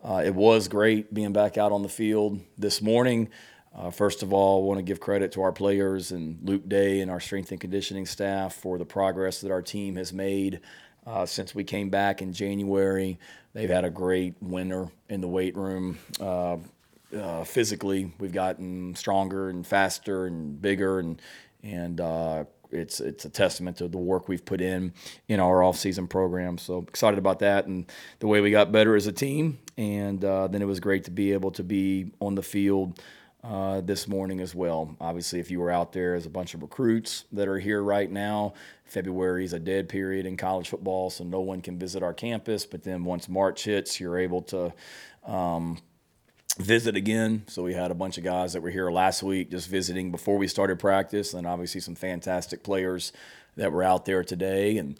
It was great being back out on the field this morning. First of all, I want to give credit to our players and Luke Day and our strength and conditioning staff for the progress that our team has made since we came back in January. They've had a great winter in the weight room. Physically, we've gotten stronger and faster and bigger, and it's a testament to the work we've put in our off-season program. So excited about that and the way we got better as a team. And then it was great to be able to be on the field this morning as well. Obviously, if you were out there as a bunch of recruits that are here right now, February is a dead period in college football, so no one can visit our campus. But then once March hits, you're able to visit again. So we had a bunch of guys that were here last week just visiting before we started practice, and obviously some fantastic players that were out there today, and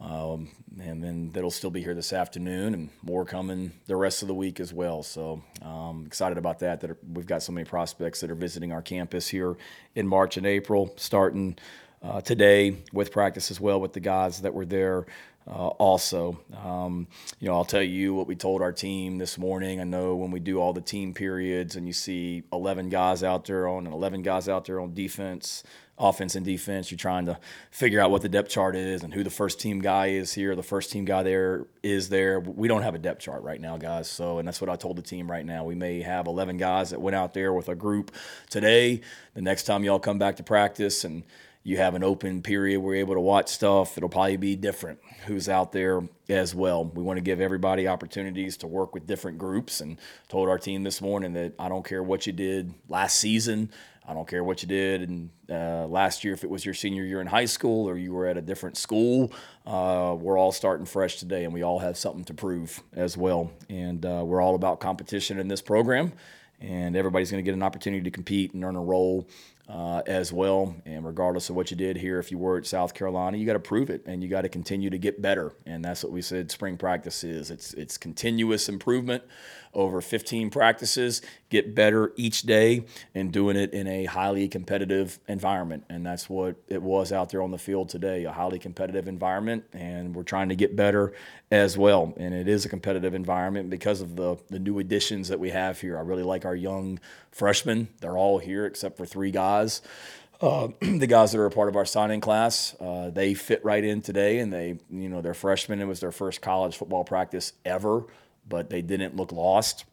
then that'll still be here this afternoon, and more coming the rest of the week as well. So excited about that we've got so many prospects that are visiting our campus here in March and April, starting today with practice as well with the guys that were there. Also, I'll tell you what we told our team this morning. I know when we do all the team periods and you see 11 guys out there on defense, offense and defense, you're trying to figure out what the depth chart is and who the first team guy is here, the first team guy there is there. We don't have a depth chart right now, guys. And that's what I told the team right now. We may have 11 guys that went out there with a group today. The next time y'all come back to practice and you have an open period where you're able to watch stuff, it'll probably be different who's out there as well. We want to give everybody opportunities to work with different groups, and told our team this morning that I don't care what you did last season. I don't care what you did in last year, if it was your senior year in high school or you were at a different school. We're all starting fresh today, and we all have something to prove as well. And we're all about competition in this program, and everybody's going to get an opportunity to compete and earn a role as well. And regardless of what you did here, if you were at South Carolina, you got to prove it, and you got to continue to get better. And that's what we said spring practice is. It's continuous improvement over 15 practices, get better each day, and doing it in a highly competitive environment. And that's what it was out there on the field today, a highly competitive environment, and we're trying to get better as well. And it is a competitive environment because of the new additions that we have here. I really like our young freshmen. They're all here except for 3 guys. The guys that are a part of our signing class, they fit right in today, and they're freshmen. It was their first college football practice ever, but they didn't look lost.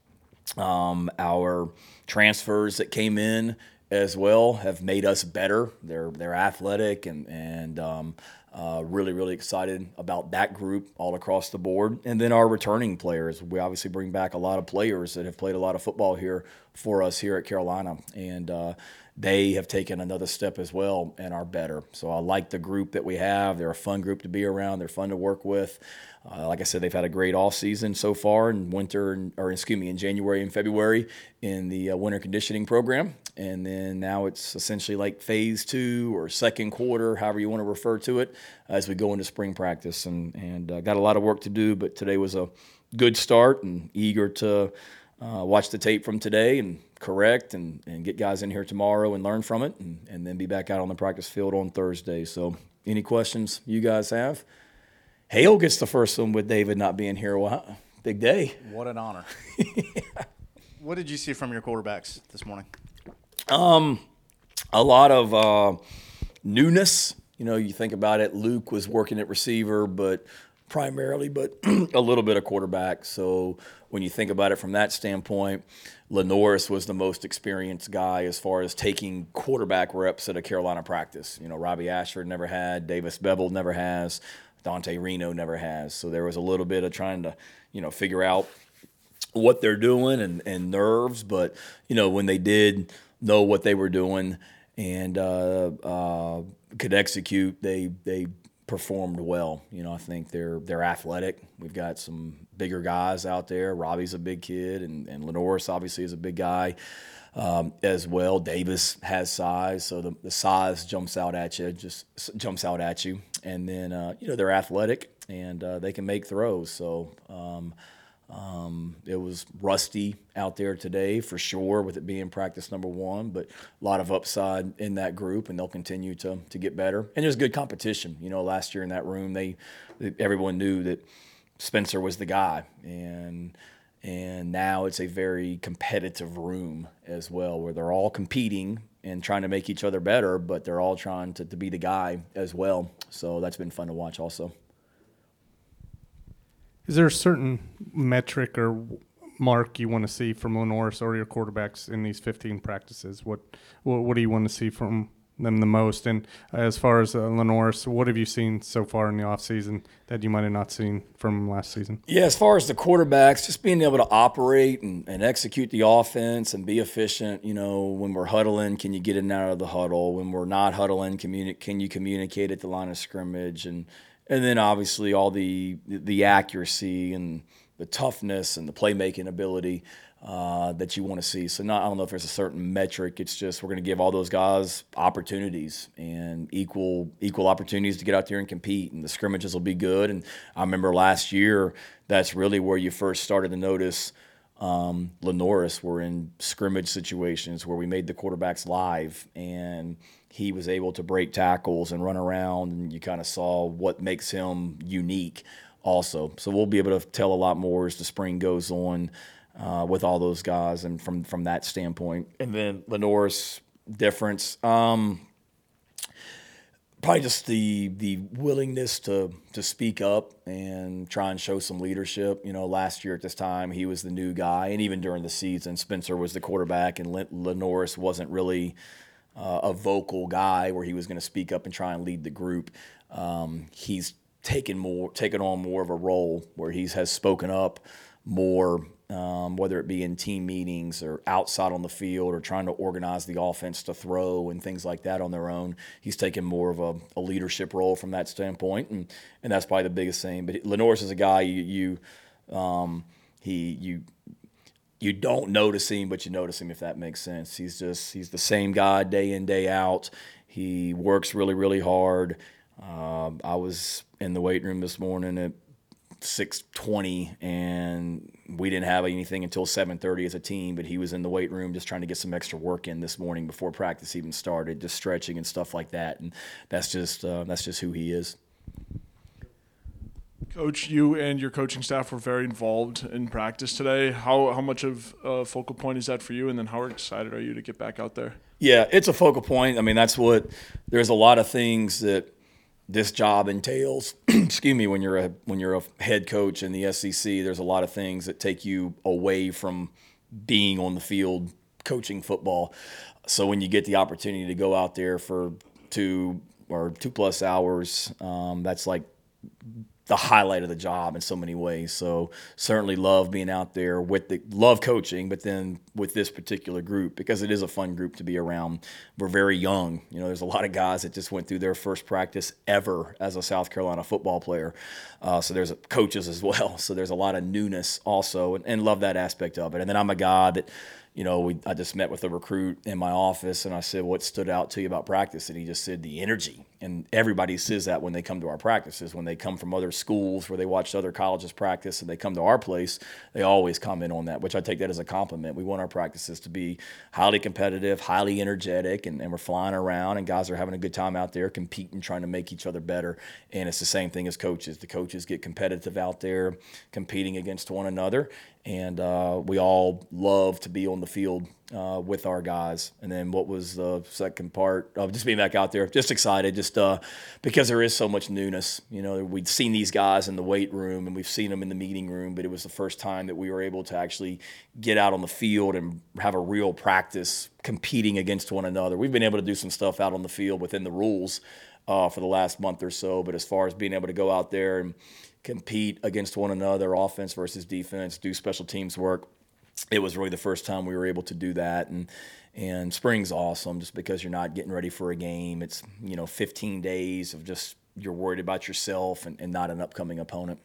Our transfers that came in as well have made us better. They're athletic and really, really excited about that group all across the board. And then our returning players. We obviously bring back a lot of players that have played a lot of football here for us here at Carolina. And they have taken another step as well and are better. So I like the group that we have. They're a fun group to be around. They're fun to work with. Like I said, they've had a great off season so far in in January and February in the winter conditioning program. And then now it's essentially like phase 2 or second quarter, however you want to refer to it, as we go into spring practice. And got a lot of work to do, but today was a good start, and eager to watch the tape from today and correct and get guys in here tomorrow and learn from it, and then be back out on the practice field on Thursday. So any questions you guys have? Hale gets the first one with David not being here. Wow, big day. What an honor. What did you see from your quarterbacks this morning? A lot of newness. You think about it, Luke was working at receiver, but a little bit of quarterback. So when you think about it from that standpoint, Lenoris was the most experienced guy as far as taking quarterback reps at a Carolina practice. Robbie Ashford never had, Davis Bevel never has, Dante Reno never has. So there was a little bit of trying to, figure out what they're doing and nerves. But, when they did know what they were doing and could execute, they performed well. I think they're athletic. We've got some bigger guys out there. Robbie's a big kid, and Lenoris obviously is a big guy as well. Davis has size, so the size jumps out at you. And then they're athletic and they can make throws. So it was rusty out there today for sure, with it being practice number 1, but a lot of upside in that group, and they'll continue to get better. And there's good competition. Last year in that room, everyone knew that Spencer was the guy, and And now it's a very competitive room as well, where they're all competing and trying to make each other better, but they're all trying to be the guy as well. So that's been fun to watch also. Is there a certain metric or mark you want to see from Lenoris or your quarterbacks in these 15 practices? What do you want to see from them the most? And as far as Lenoris, what have you seen so far in the offseason that you might have not seen from last season? Yeah, as far as the quarterbacks, just being able to operate and execute the offense and be efficient. When we're huddling, can you get in and out of the huddle? When we're not huddling, can you communicate at the line of scrimmage? And then obviously all the accuracy and the toughness and the playmaking ability that you want to see. So I don't know if there's a certain metric. It's just we're going to give all those guys opportunities and equal opportunities to get out there and compete. And the scrimmages will be good. And I remember last year, that's really where you first started to notice Lenoris were in scrimmage situations where we made the quarterbacks live, and he was able to break tackles and run around, and you kind of saw what makes him unique also. So we'll be able to tell a lot more as the spring goes on with all those guys and from that standpoint. And then Lenoris difference, probably just the willingness to speak up and try and show some leadership. Last year at this time, he was the new guy, and even during the season, Spencer was the quarterback, and Lenoris wasn't really a vocal guy where he was going to speak up and try and lead the group. He's taken on more of a role where he has spoken up more, whether it be in team meetings or outside on the field or trying to organize the offense to throw and things like that on their own. He's taken more of a leadership role from that standpoint, and that's probably the biggest thing. But Lenoris is a guy you don't notice him, but you notice him, if that makes sense. He's the same guy day in, day out. He works really, really hard. I was in the weight room this morning at 6:20, and we didn't have anything until 7:30 as a team, but he was in the weight room just trying to get some extra work in this morning before practice even started, just stretching and stuff like that. And that's just who he is. Coach, you and your coaching staff were very involved in practice today. How much of a focal point is that for you, and then how excited are you to get back out there? Yeah, it's a focal point. I mean, there's a lot of things that this job entails. Excuse me, when you're a head coach in the SEC, there's a lot of things that take you away from being on the field coaching football. So when you get the opportunity to go out there for 2+ hours, that's like the highlight of the job in so many ways. So certainly love being out there love coaching, but then with this particular group, because it is a fun group to be around. We're very young. There's a lot of guys that just went through their first practice ever as a South Carolina football player. So there's coaches as well. So there's a lot of newness also, and love that aspect of it. And then I'm a guy that, I just met with a recruit in my office, and I said, what stood out to you about practice? And he just said the energy. And everybody says that when they come to our practices. When they come from other schools where they watched other colleges practice and they come to our place, they always comment on that, which I take that as a compliment. We want our practices to be highly competitive, highly energetic, and we're flying around, and guys are having a good time out there competing, trying to make each other better. And it's the same thing as coaches. The coaches get competitive out there, competing against one another. And we all love to be on the field with our guys. And then what was the second part of just being back out there? Just excited, just because there is so much newness. We'd seen these guys in the weight room and we've seen them in the meeting room, but it was the first time that we were able to actually get out on the field and have a real practice competing against one another. We've been able to do some stuff out on the field within the rules for the last month or so, but as far as being able to go out there and compete against one another, offense versus defense, do special teams work, it was really the first time we were able to do that. And spring's awesome just because you're not getting ready for a game. It's 15 days of just you're worried about yourself and not an upcoming opponent.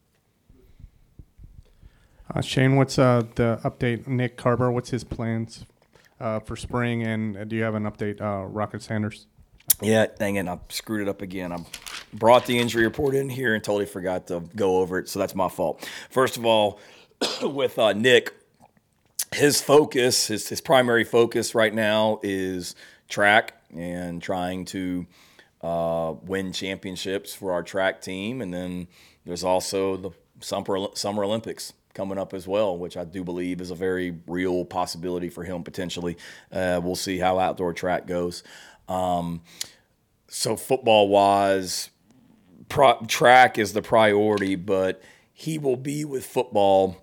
Shane, what's the update? Nick Carver, what's his plans for spring? And do you have an update, Rocket Sanders? Yeah, dang it, I screwed it up again. I brought the injury report in here and totally forgot to go over it, so that's my fault. First of all, with Nick, his focus, his primary focus right now is track and trying to win championships for our track team. And then there's also the Summer Olympics coming up as well, which I do believe is a very real possibility for him potentially. We'll see how outdoor track goes. So football-wise, track is the priority, but he will be with football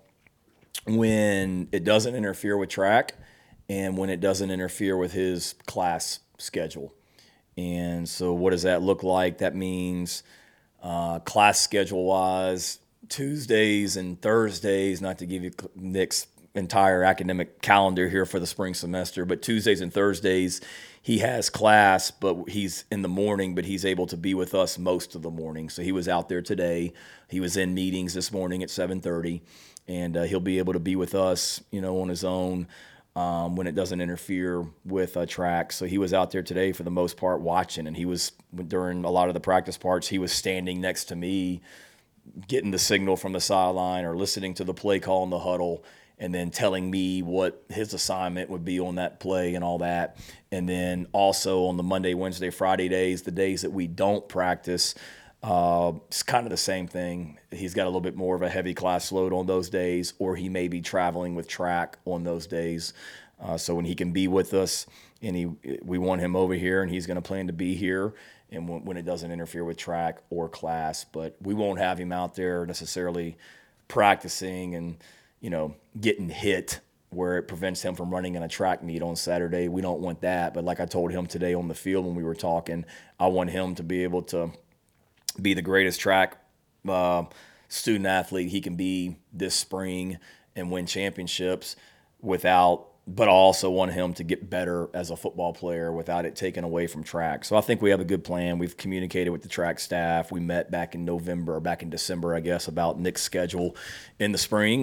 when it doesn't interfere with track and when it doesn't interfere with his class schedule. And so what does that look like? That means class schedule-wise, Tuesdays and Thursdays, not to give you Nick's entire academic calendar here for the spring semester, but Tuesdays and Thursdays he has class, but he's in the morning, but he's able to be with us most of the morning. So he was out there today. He was in meetings this morning at 7:30, and he'll be able to be with us, on his own when it doesn't interfere with track. So he was out there today for the most part watching, and he was, during a lot of the practice parts, he was standing next to me getting the signal from the sideline or listening to the play call in the huddle and then telling me what his assignment would be on that play and all that. And then also on the Monday, Wednesday, Friday days, the days that we don't practice, it's kind of the same thing. He's got a little bit more of a heavy class load on those days, or he may be traveling with track on those days. So when he can be with us, and we want him over here, and he's going to plan to be here, and when it doesn't interfere with track or class. But we won't have him out there necessarily practicing and, getting hit where it prevents him from running in a track meet on Saturday. We don't want that. But like I told him today on the field when we were talking, I want him to be able to be the greatest track student athlete he can be this spring and win championships but I also want him to get better as a football player without it taken away from track. So I think we have a good plan. We've communicated with the track staff. We met back in December, I guess, about Nick's schedule in the spring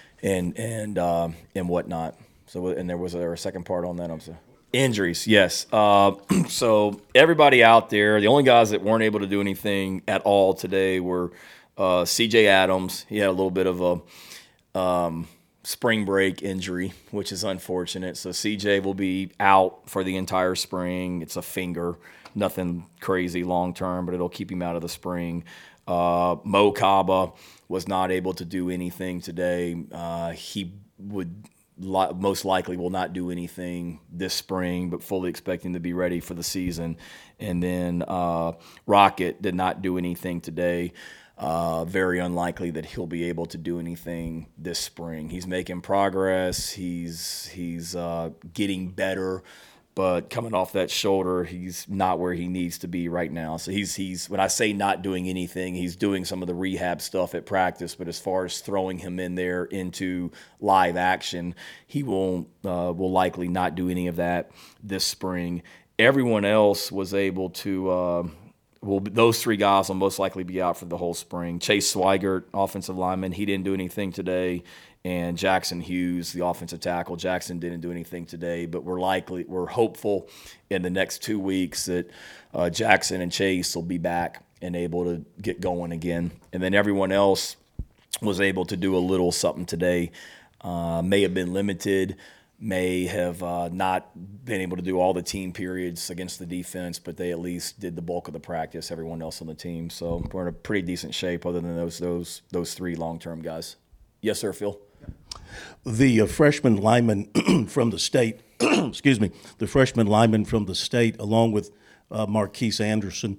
and whatnot. So, and was there a second part on that? I'm sorry. Injuries, yes. So everybody out there, the only guys that weren't able to do anything at all today were C.J. Adams. He had a little bit of a spring break injury, which is unfortunate. So CJ will be out for the entire spring. It's a finger, nothing crazy long term, but it'll keep him out of the spring. Mo Kaba was not able to do anything today. He would most likely will not do anything this spring, but fully expecting to be ready for the season. And then Rocket did not do anything today. Very unlikely that he'll be able to do anything this spring. He's making progress. He's getting better, but coming off that shoulder, he's not where he needs to be right now. So he's when I say not doing anything, he's doing some of the rehab stuff at practice. But as far as throwing him in there into live action, he will likely not do any of that this spring. Everyone else was able to. Those three guys will most likely be out for the whole spring. Chase Swigert, offensive lineman, he didn't do anything today. And Jackson Hughes, the offensive tackle, Jackson didn't do anything today. But we're hopeful in the next 2 weeks that Jackson and Chase will be back and able to get going again. And then everyone else was able to do a little something today. May have been limited. May have not been able to do all the team periods against the defense, but they at least did the bulk of the practice, everyone else on the team. So we're in a pretty decent shape other than those three long-term guys. Yes, sir, Phil? The freshman lineman from the state, the freshman lineman from the state, along with Marquise Anderson,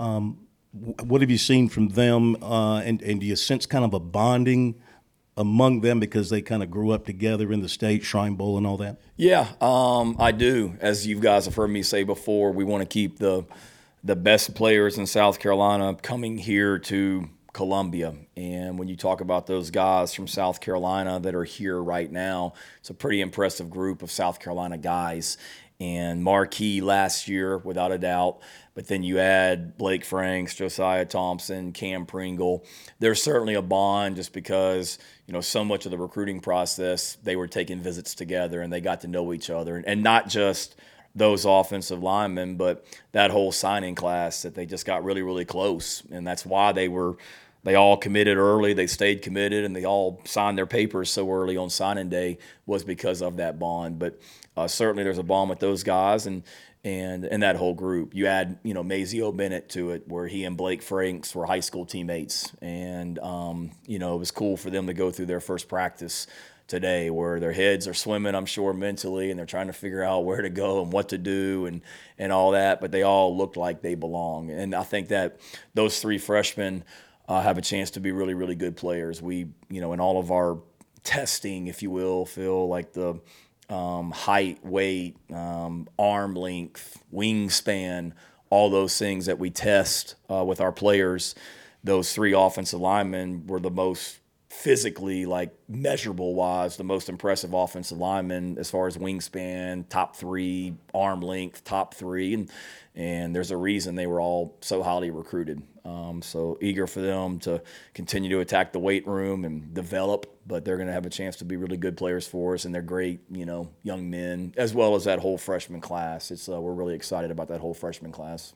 what have you seen from them, and do you sense kind of a bonding among them because they kind of grew up together in the state, Shrine Bowl and all that? Yeah, I do. As you guys have heard me say before, we want to keep the best players in South Carolina coming here to Columbia. And when you talk about those guys from South Carolina that are here right now, it's a pretty impressive group of South Carolina guys. And Marquis last year, without a doubt. But then you add Blake Franks, Josiah Thompson, Cam Pringle. There's certainly a bond just because, so much of the recruiting process, they were taking visits together and they got to know each other. And not just those offensive linemen, but that whole signing class that they just got really, really close. And that's why they were they all committed early, they stayed committed, and they all signed their papers so early on signing day was because of that bond. But certainly there's a bond with those guys and that whole group. You add, Mazio Bennett to it, where he and Blake Franks were high school teammates. And, it was cool for them to go through their first practice today, where their heads are swimming, I'm sure, mentally, and they're trying to figure out where to go and what to do and all that. But they all looked like they belong. And I think that those three freshmen have a chance to be really, really good players. We, in all of our testing, if you will, feel like the height, weight, arm length, wingspan, all those things that we test with our players, those three offensive linemen were the most physically, like measurable wise, the most impressive offensive linemen as far as wingspan, top three, arm length, top three, and there's a reason they were all so highly recruited. So eager for them to continue to attack the weight room and develop, but they're going to have a chance to be really good players for us, and they're great, young men, as well as that whole freshman class. We're really excited about that whole freshman class.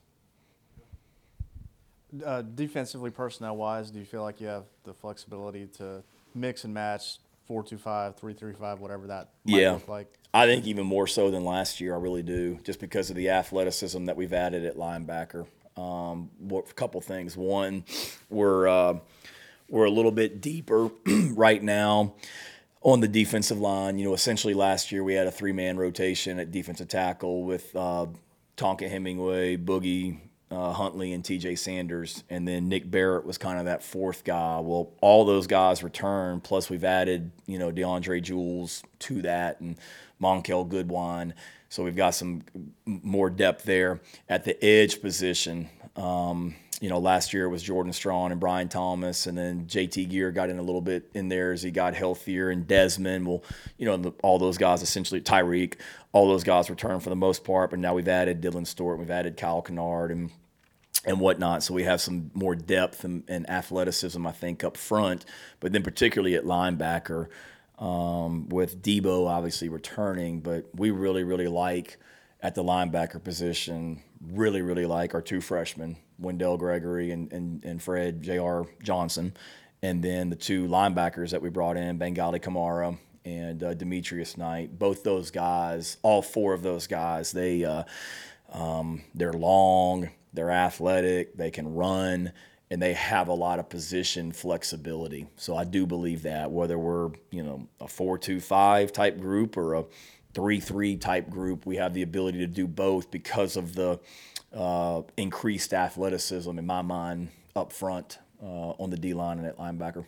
Defensively, personnel-wise, do you feel like you have the flexibility to mix and match 4-2-5, 3-3-5, whatever that might look like? I think even more so than last year, I really do, just because of the athleticism that we've added at linebacker. A couple things. One, we're a little bit deeper right now on the defensive line. Essentially last year we had a three-man rotation at defensive tackle with Tonka Hemingway, Boogie Huntley, and TJ Sanders, and then Nick Barrett was kind of that fourth guy. Well, all those guys returned, plus we've added, DeAndre Jules to that, and Monkel Goodwine. So we've got some more depth there. At the edge position, last year it was Jordan Strawn and Brian Thomas, and then JT Gear got in a little bit in there as he got healthier, and Desmond, all those guys, essentially Tyreek, all those guys returned for the most part, but now we've added Dylan Stewart, we've added Kyle Kennard and whatnot. So we have some more depth and athleticism, I think, up front, but then particularly at linebacker, with Debo obviously returning, but we really, really like at the linebacker position, really, really like our two freshmen, Wendell Gregory and Fred J.R. Johnson, and then the two linebackers that we brought in, Bengali Kamara and Demetrius Knight. Both those guys, all four of those guys, they're long, they're athletic, they can run, and they have a lot of position flexibility. So I do believe that whether we're, a 4-2-5 type group or a 3-3 type group, we have the ability to do both because of the increased athleticism, in my mind, up front on the D-line and at linebacker.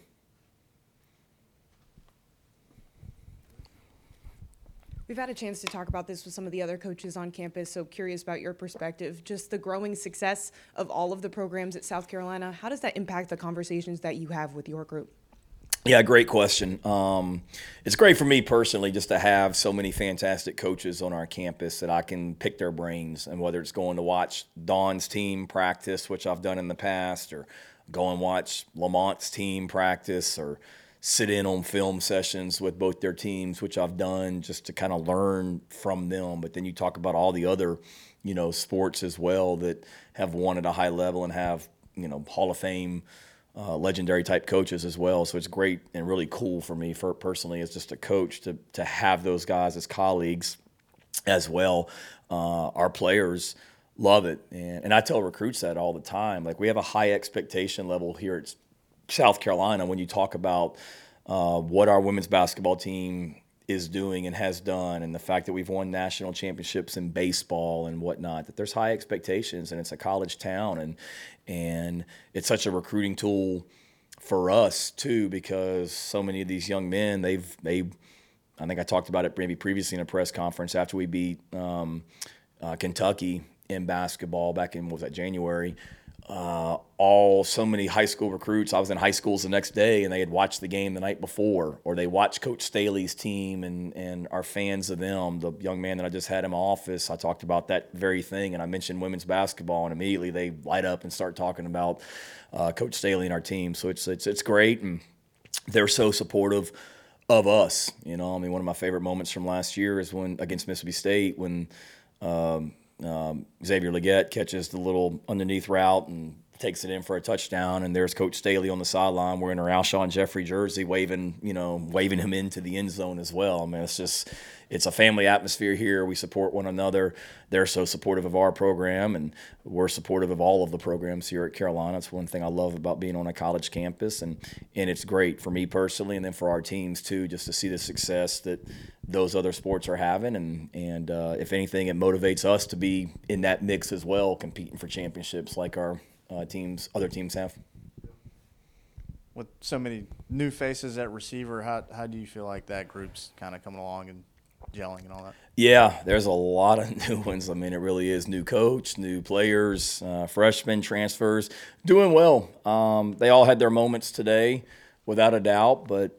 We've had a chance to talk about this with some of the other coaches on campus, so curious about your perspective. Just the growing success of all of the programs at South Carolina, how does that impact the conversations that you have with your group? Yeah, great question. It's great for me personally just to have so many fantastic coaches on our campus that I can pick their brains, and whether it's going to watch Dawn's team practice, which I've done in the past, or go and watch Lamont's team practice, or sit in on film sessions with both their teams, which I've done just to kind of learn from them. But then you talk about all the other, sports as well that have won at a high level and have, Hall of Fame legendary type coaches as well. So it's great and really cool for me personally as just a coach to have those guys as colleagues as well. Our players love it. And I tell recruits that all the time. Like, we have a high expectation level here at South Carolina when you talk about what our women's basketball team is doing and has done, and the fact that we've won national championships in baseball and whatnot, that there's high expectations, and it's a college town, and it's such a recruiting tool for us too, because so many of these young men, I think I talked about it maybe previously in a press conference after we beat Kentucky in basketball back in, what was that, January. So many high school recruits. I was in high schools the next day, and they had watched the game the night before, or they watched Coach Staley's team and are fans of them. The young man that I just had in my office, I talked about that very thing, and I mentioned women's basketball, and immediately they light up and start talking about Coach Staley and our team. So it's great, and they're so supportive of us. One of my favorite moments from last year is when against Mississippi State, when Xavier Legette catches the little underneath route and takes it in for a touchdown, and there's Coach Staley on the sideline wearing her Alshon Jeffrey jersey, waving him into the end zone as well. I mean, it's a family atmosphere here. We support one another. They're so supportive of our program, and we're supportive of all of the programs here at Carolina. It's one thing I love about being on a college campus, and it's great for me personally, and then for our teams too, just to see the success that those other sports are having, and if anything, it motivates us to be in that mix as well, competing for championships like our other teams have. With so many new faces at receiver, how do you feel like that group's kind of coming along and gelling and all that? Yeah, there's a lot of new ones. I mean, it really is new coach, new players, freshmen, transfers, doing well. They all had their moments today, without a doubt, but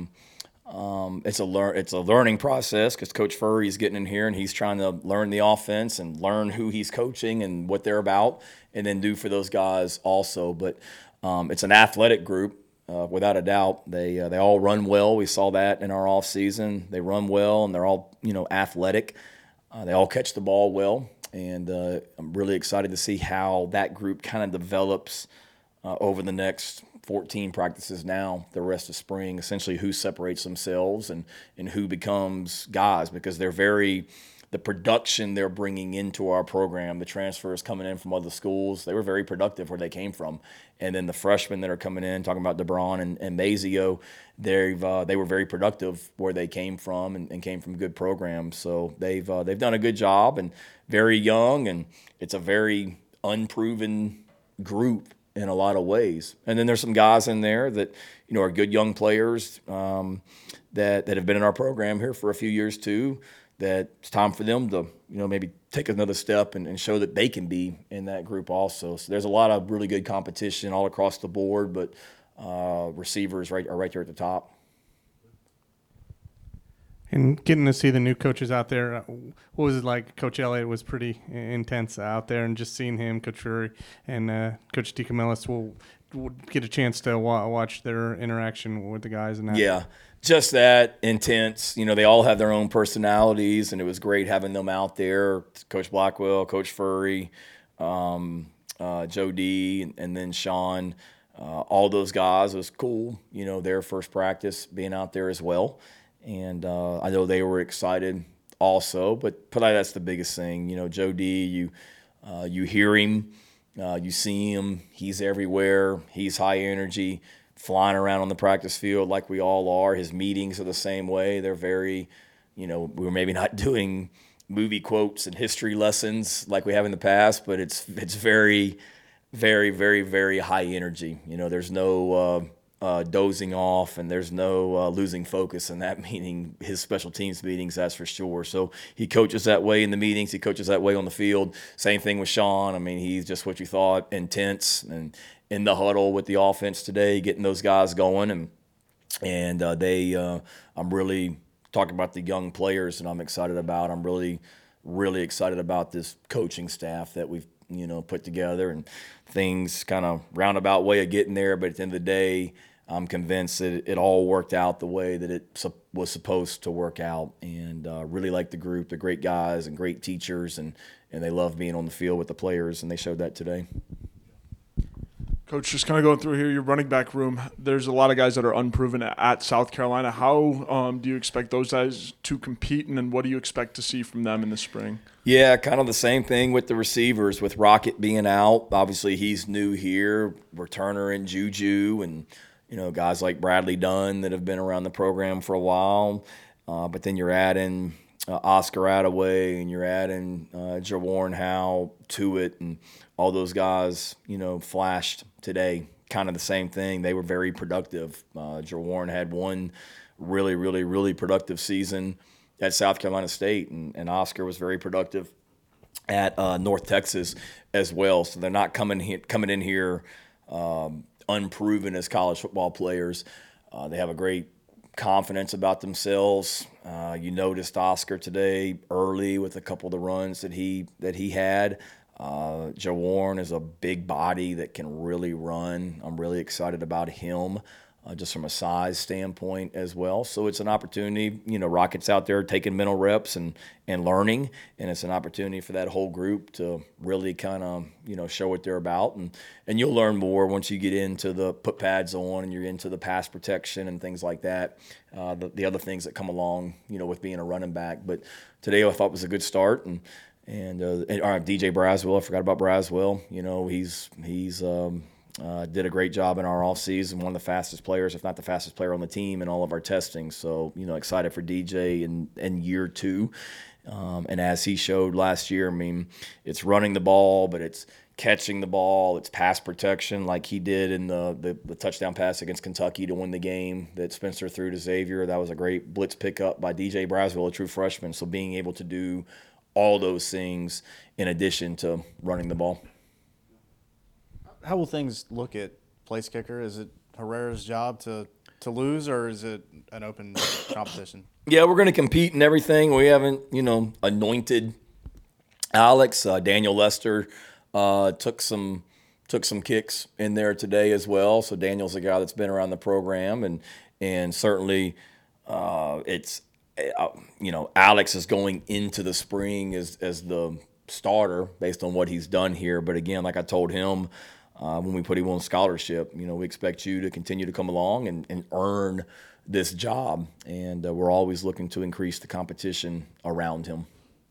it's a learning process because Coach Furry is getting in here and he's trying to learn the offense and learn who he's coaching and what they're about, and then do for those guys also. But it's an athletic group. Without a doubt, they all run well. We saw that in our off season. They run well, and they're all athletic. They all catch the ball well, and I'm really excited to see how that group kind of develops over the next 14 practices now, the rest of spring. Essentially, who separates themselves and who becomes guys, because the production they're bringing into our program, the transfers coming in from other schools, they were very productive where they came from. And then the freshmen that are coming in, talking about DeBron and Mazio, they were very productive where they came from and came from good programs. So they've done a good job, and very young, and it's a very unproven group in a lot of ways. And then there's some guys in there that are good young players that have been in our program here for a few years too, that it's time for them to, maybe take another step and show that they can be in that group also. So there's a lot of really good competition all across the board, but receivers are right there at the top. And getting to see the new coaches out there, what was it like? Coach Elliott was pretty intense out there, and just seeing him, Coach Fury, and Coach DeCamillis will get a chance to watch their interaction with the guys. And that. Yeah, just that intense. They all have their own personalities, and it was great having them out there. Coach Blackwell, Coach Furry, Joe D, and then Sean. All those guys, it was cool. Their first practice being out there as well. And I know they were excited also, but probably that's the biggest thing. Joe D, you hear him, you see him, he's everywhere, he's high energy, flying around on the practice field like we all are. His meetings are the same way. They're very, we're maybe not doing movie quotes and history lessons like we have in the past, but it's very, very, very, very high energy. There's no dozing off, and there's no losing focus in that meeting, his special teams meetings, that's for sure. So he coaches that way in the meetings. He coaches that way on the field. Same thing with Sean. I mean, he's just what you thought, intense, and in the huddle with the offense today, getting those guys going. And I'm really talking about the young players, and I'm excited about. I'm really, really excited about this coaching staff that we've put together, and things kind of roundabout way of getting there. But at the end of the day, I'm convinced that it all worked out the way that it was supposed to work out, and really like the group. They're great guys and great teachers, and they love being on the field with the players, and they showed that today. Coach, just kind of going through here, your running back room, there's a lot of guys that are unproven at South Carolina. How do you expect those guys to compete, and then what do you expect to see from them in the spring? Yeah, kind of the same thing with the receivers. With Rocket being out, obviously he's new here. Returner and Juju, and guys like Bradley Dunn that have been around the program for a while. But then you're adding Oscar Attaway, and you're adding Jawarn Howe to it, and all those guys, flashed today. Kind of the same thing. They were very productive. Jawarn had one really, really, really productive season at South Carolina State, and Oscar was very productive at North Texas as well. So they're not coming in here unproven as college football players. They have a great confidence about themselves. You noticed Oscar today early with a couple of the runs that he had. Jawarn is a big body that can really run. I'm really excited about him. just from a size standpoint as well. So it's an opportunity, Rockets out there taking mental reps and learning, and it's an opportunity for that whole group to really kind of, show what they're about. And you'll learn more once you get into the put pads on and you're into the pass protection and things like that, the other things that come along, with being a running back. But today I thought was a good start, and DJ Braswell, I forgot about Braswell. He's did a great job in our offseason, one of the fastest players, if not the fastest player on the team in all of our testing. So, excited for DJ in year 2. And as he showed last year, I mean, it's running the ball, but it's catching the ball, it's pass protection like he did in the touchdown pass against Kentucky to win the game that Spencer threw to Xavier. That was a great blitz pickup by DJ Braswell, a true freshman. So being able to do all those things in addition to running the ball. How will things look at place kicker? Is it Herrera's job to lose, or is it an open competition? Yeah, we're going to compete in everything. We haven't, anointed Alex. Daniel Lester took some kicks in there today as well. So Daniel's a guy that's been around the program, and certainly it's Alex is going into the spring as the starter based on what he's done here. But again, like I told him when we put him on scholarship, we expect you to continue to come along and earn this job. And we're always looking to increase the competition around him.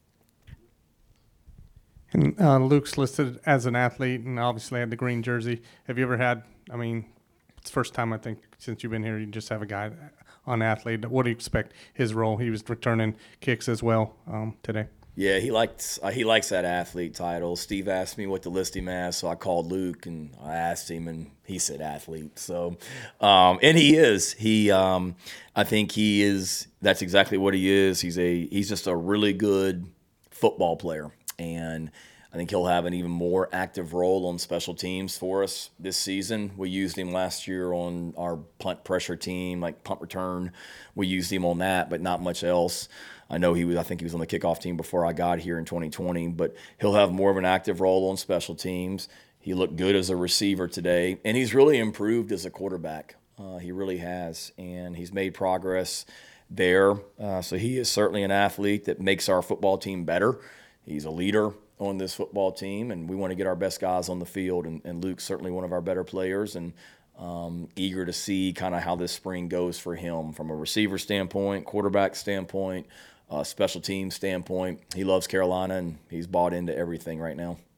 And Luke's listed as an athlete and obviously had the green jersey. Have you ever had, it's the first time I think since you've been here, you just have a guy on athlete. What do you expect his role? He was returning kicks as well today. Yeah, he likes that athlete title. Steve asked me what to list him as, so I called Luke and I asked him, and he said athlete. So, and he is. I think he is. That's exactly what he is. He's just a really good football player, and I think he'll have an even more active role on special teams for us this season. We used him last year on our punt pressure team, like punt return. We used him on that, but not much else. I think he was on the kickoff team before I got here in 2020, but he'll have more of an active role on special teams. He looked good as a receiver today, and he's really improved as a quarterback. He really has, and he's made progress there. So he is certainly an athlete that makes our football team better. He's a leader on this football team, and we want to get our best guys on the field, and Luke's certainly one of our better players, and eager to see kind of how this spring goes for him from a receiver standpoint, quarterback standpoint, special team standpoint. He loves Carolina, and he's bought into everything right now.